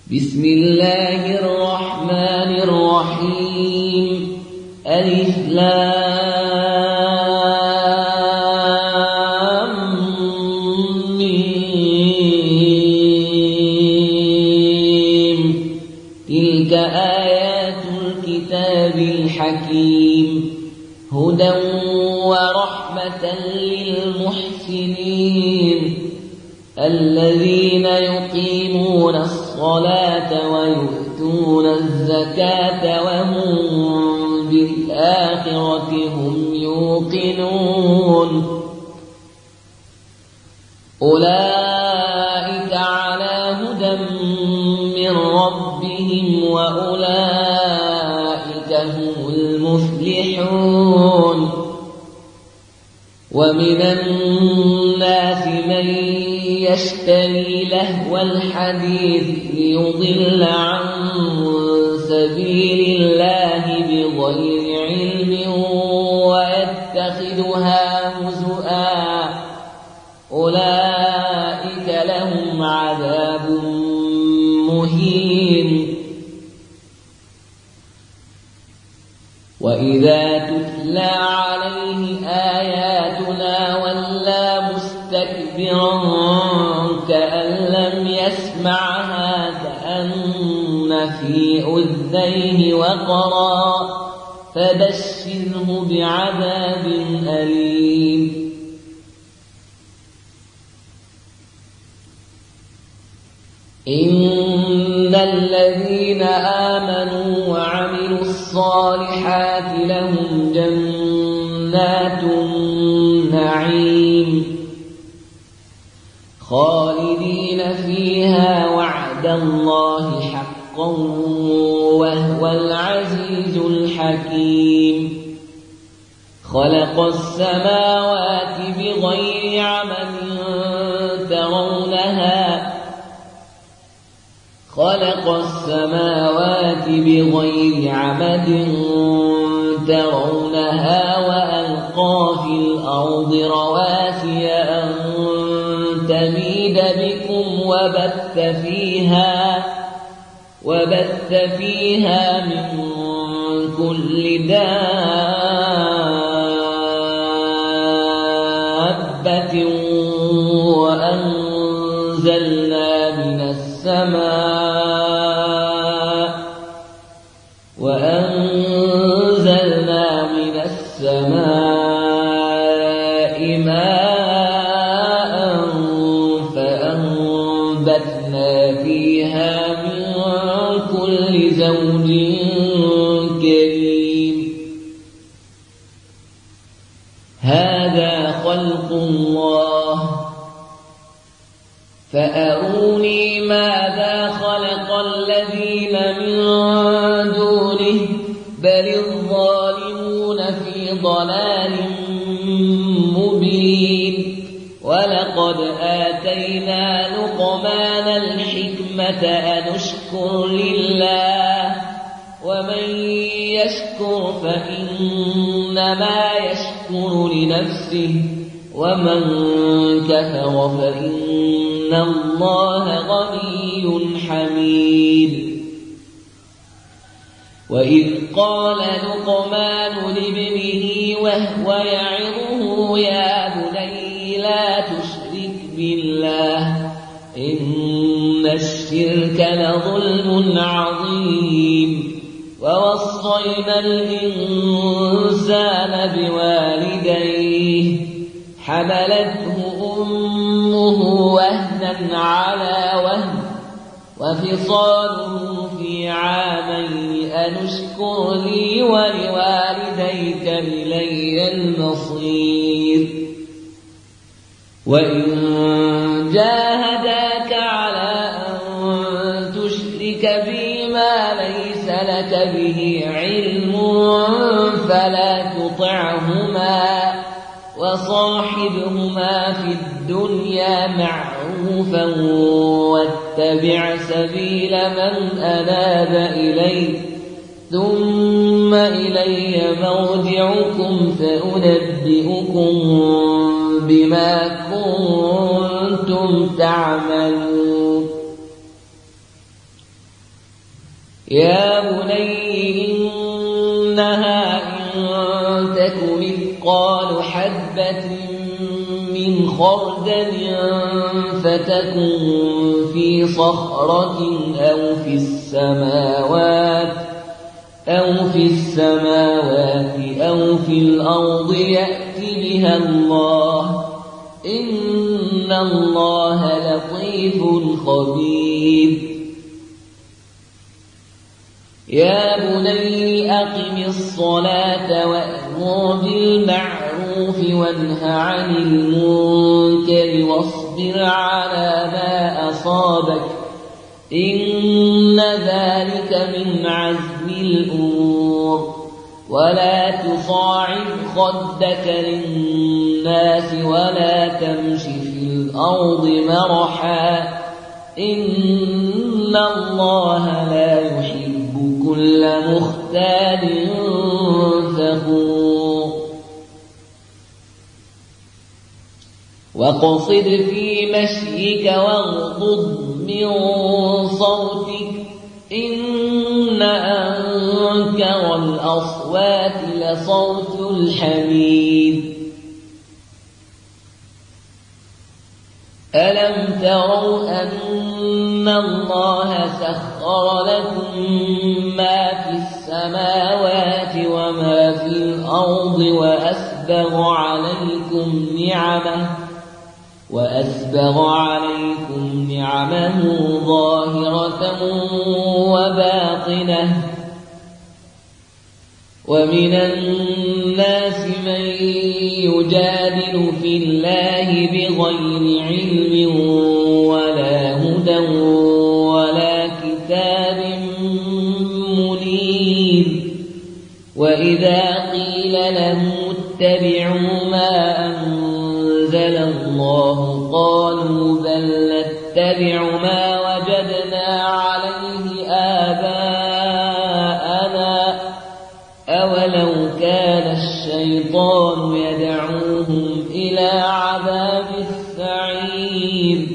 بسم الله الرحمن الرحيم. ألف لام ميم. تلك آيات الكتاب الحكيم، هدى ورحمة للمحسنين الذين يقيمون الصلاة ويؤتون الزكاة وهم بالآخرة هم يوقنون. أولئك على هدى من ربهم وأولئك هم المفلحون. ومن الناس من يشتري لهو الحديث ليضل عن سبيل الله بغير علم ويتخذها هزؤا، أولئك لهم عذاب مهين. وإذا تتلى عليه آياتنا ولى مستكبرا كأن لم يسمعها كأن في أذنيه وقرا، فبشره بعذاب أليم. إن الذين آمنوا وعملوا الصالحات لهم جنات النعيم خالدين فيها وعد الله حقا وهو العزيز الحكيم. خلق السماوات بغير عمد ترونها وألقى في الأرض رواسي أن تميد بكم وبث فيها من كل دابة وأنزلنا من السماء ماء فأنبتنا فيها من كل زوج كريم. هذا خلق الله فأروني ماذا خلق الذين من دونه بل الظالمون في ضلال مبين. ولقد آتينا لقمان الحكمة أن اشكر لله ومن يشكر فإنما يشكر لنفسه ومن كفر فإن الله غني حميد. وإذ قال لقمان لابنه وهو يعظه يا بني لا تشرك بالله إن الشرك لظلم عظيم. ووصينا الإنسان بوالديه حملته أمه وهنا على وهن وفصاله في عامين أن اشكر لي ولوالديك إلي المصير. وإن جاهداك على أن تشرك بي ما ليس لك به علم فلا تطعهما وصاحبهما في الدنيا معروفا واتبع سبيل من أناب إلي ثم إلي مرجعكم فأنبئكم بما كنتم كنتم تعملون. يا بني إنها إن تك مثقال حبة من خردل فتكن في صخرة أو في السماوات أو في الأرض يأت بها الله إن الله لطيف خبير يا بني أقم الصلاة وأمر بالمعروف وانه عن المنكر واصبر على ما أصابك إن ذلك من عزم الأمور ولا تصاعد خدك للناس ولا تمش في الأرض مرحا إن الله لا يحب كل مختال فخور واقصد في مشيك واغضض من صوتك إن أنكر الأصوات لصوت الحمير ألم تروا أن الله سخر لكم ما في السماوات وما في الأرض وأسبغ عليكم نعمه ظاهرة وباطنة ومن الناس من يجادل في الله بغير علم ولا هدى ولا كتاب منير وإذا قيل له اتبعوا ما أنزل الله قالوا بل نتبع ما وجدنا عليه آباءنا أولو كان الشيطان يدعوهم إلى عذاب السعير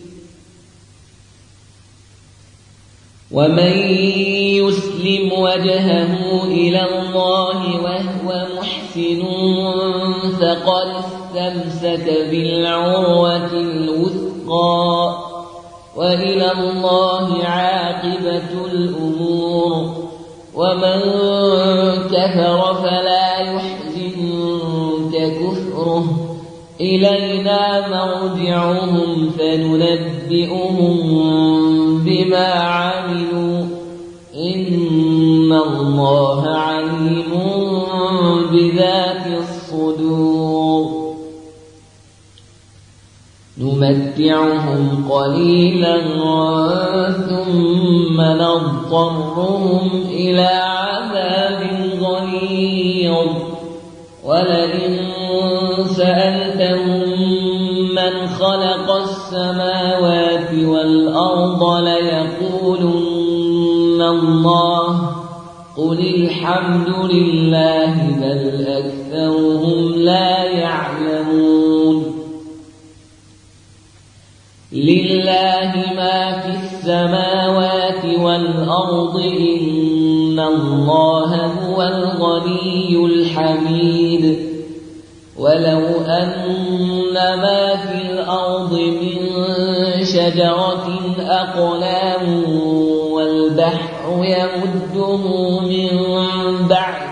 ومن يسلم وجهه إلى الله وهو محسن فقد استمسك بالعروة الوثقى وإلى الله عاقبة الأمور ومن كفر فلا يحزنك كفره إلينا مرجعهم فننبئهم بما عملوا إن الله عليم بذات الصدور نمتعهم قليلا ثم نضطرهم إلى عذاب غليظ ولئن سألتهم من خلق السماوات والأرض ليقولن الله قل الحمد لله بل أكثرهم لا يعلمون لله ما في السماوات والأرض إن الله هو الغني الحميد ولو أن ما في الأرض من شجرة أقلام والبحر يمده من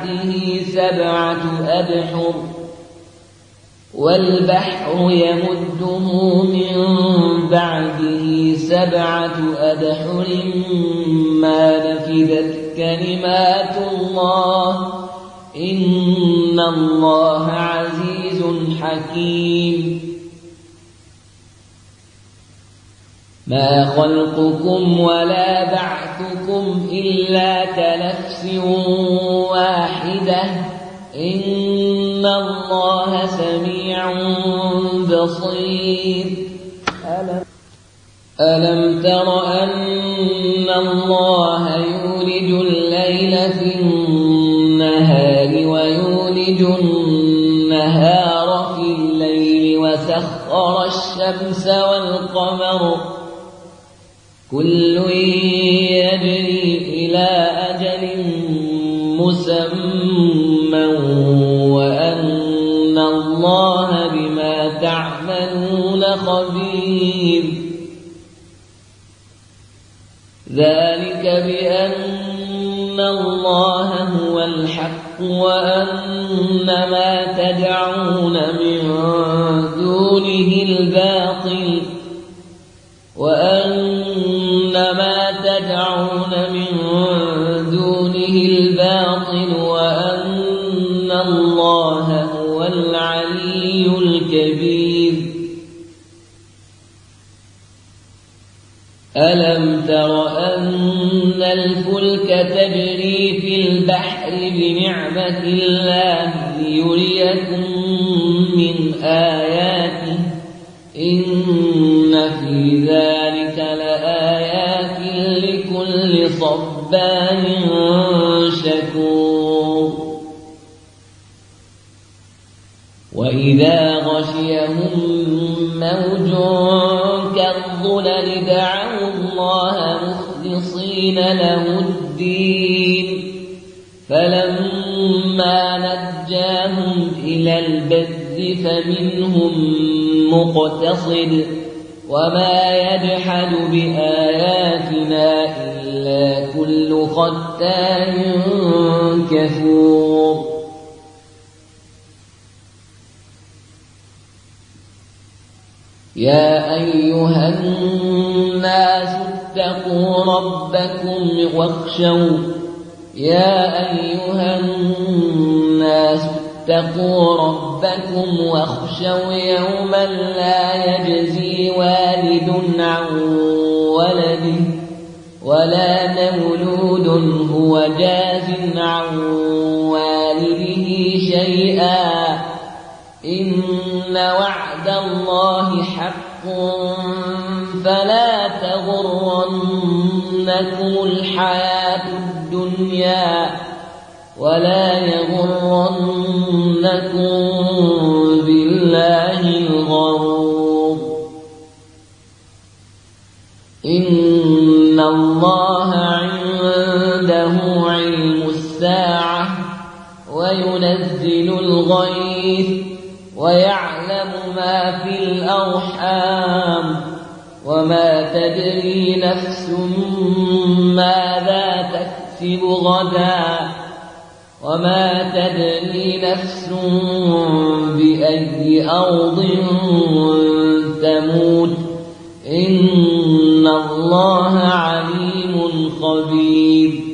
بعده سبعة أبحر ما نفدت كلمات الله إن الله عزيز حكيم ما خلقكم ولا بعثكم إلا كنفس واحدة إن الله سميع بصير ألم تر أن الله يولج الليل في النهار ويولج النهار في الليل وسخر الشمس والقمر كل يجري إلى مسمى وأن الله بما تعملون خبير. ذلك بأن الله هو الحق وأن ما تدعون من دونه الباطل وأن الله هو العلي الكبير. ألم تر أن الفلك تجري في البحر بنعمة الله ليريكم من آياته إن في ذلك لآيات لكل صبار شكور. وإذا غشيهم موج كالظلل دعوا الله مخلصين له الدين فلما نجاهم إلى البر فمنهم مقتصد وما يجحد بآياتنا إلا كل ختان كفور. يا أيها الناس اتقوا ربكم واخشوا يوما لا يجزي والد عن ولده ولا مولود هو جاز عن والده شيئا إن وعد الله حق فلا تغرنكم الحياة الدنيا ولا يغرنكم بالله الغرور. إن الله عنده علم الساعة وينزل الغيث ويعلم ما في الأرحام وما تدري نفس ماذا تكسب غدا وما تدري نفس بأي أرض تموت إن الله عليم خبير.